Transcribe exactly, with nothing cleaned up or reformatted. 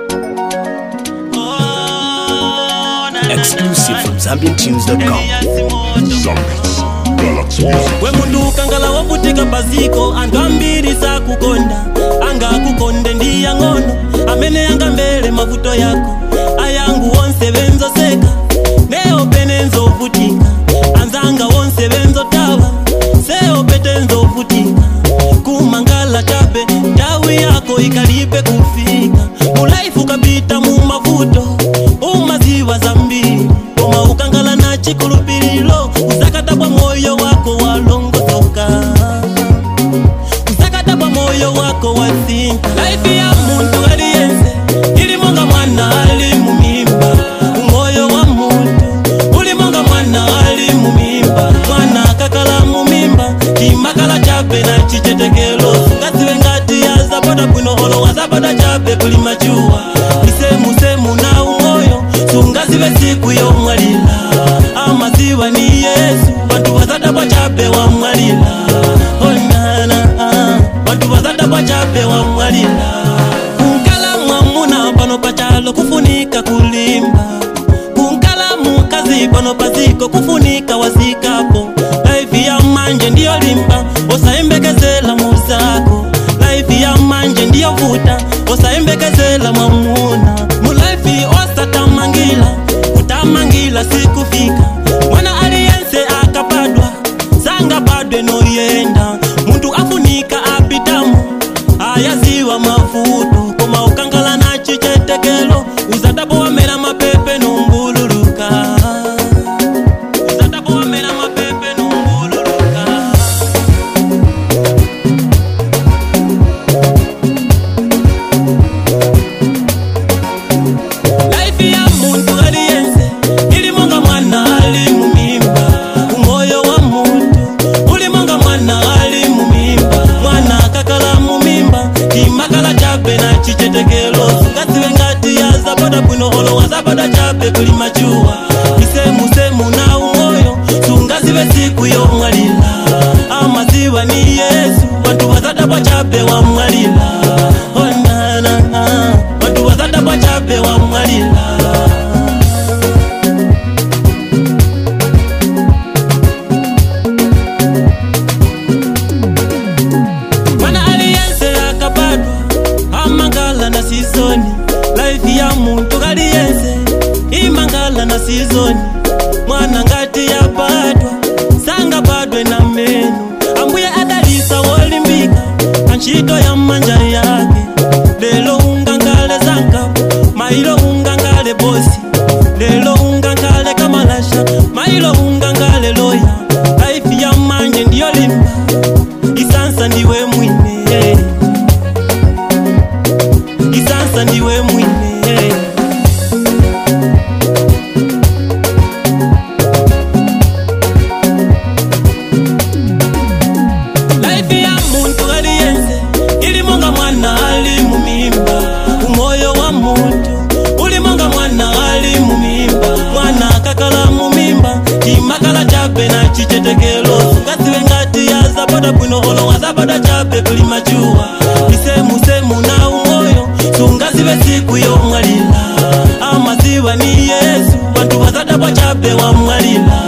Exclusive from Zambian Tunes dot com. We mundu ukangala waputika baziko angambiri za kukonda anga kukonde ndiya ngono amene anga mbele mavuto yako ayangu wonse benzo seka neo penenzo vutika anzanga wonse benzo tawa seo petenzo vutika kumangala chabe tawi yako ikalipe kufika mulaifu kapita mu mavuto umaziwa zambiri Oma ukangala na chikulupililo uzakata kwa moyo wako walongozoka uzakata kwa moyo wako wasinka life ya muntu aliyense ili monga mwana ali mumimba umoyo wa muntu uli monga mwana ali mumimba mwana kakala mumimba kimakala chape na chichetekelo ngasiwe ngati ya zapata bwino holo wazapata chape kulimachua isemu semu na umoyo sungaziwe siku yo mwalila amaziwa ni Yesu bantu bazada kwa chape wa mwalila onana bantu bazada kwa chape wa mwalila kunkala mwamuna pano pachalo kufunika kulimba kunkala mukazi pano paziko kufunika wasikapo life ya manje ndiyo limba osaimbekezela muzako life ya manje ndiyo vuta osaimbekezela mwamuna mu life osatamangila utamangila sikufika mwana aliyense akapadwa sanga padwe no yenda muntu afunika apitamu ayaziwa mafuto koma ukangala na chichetekelo uzatapo wamera mapepe numbululuka uzatapo wamera mapepe numbululuka life ya muntu aliyense ili monga mwana ali mumimba umoyo wa muntu uli monga mwana ali mumimba mwana kakala mumimba kimakala chape na chichetekelo ngasiwe ngati ya zapata bwino holo wazapata chape kulimachua isemu semu na umoyo sungaziwe siku yo mwalila amaziwa ni Yesu bantu wazada kwa chape wa mwalila onana bantu wazada kwa chape wa mwalila na season life ya muntu kaliyense imangala na season mwana ngati ya padwa sanga padwe na menu ambuye adalisa wolimbika anchito ya manja yake lelo ungangale zanka mailo ungangale bosi lelo ungangale kamalasha mailo ungangale loya life ya manje ndiyo limba isansa ndiwe mwine isansa ndiwe mwine life ya muntu aliyense ili monga mwana ali mumimba umoyo wa muntu uli monga mwana ali mumimba mwana kakala mumimba kimakala chape na chichetekelo ngasiwe ngati ya zapata bwino holo wazapata chape kulimachua isemu semu na umoyo sungaziwe siku yo mwalila amaziwa ni Yesu bantu wazada kwa chape wa mwalila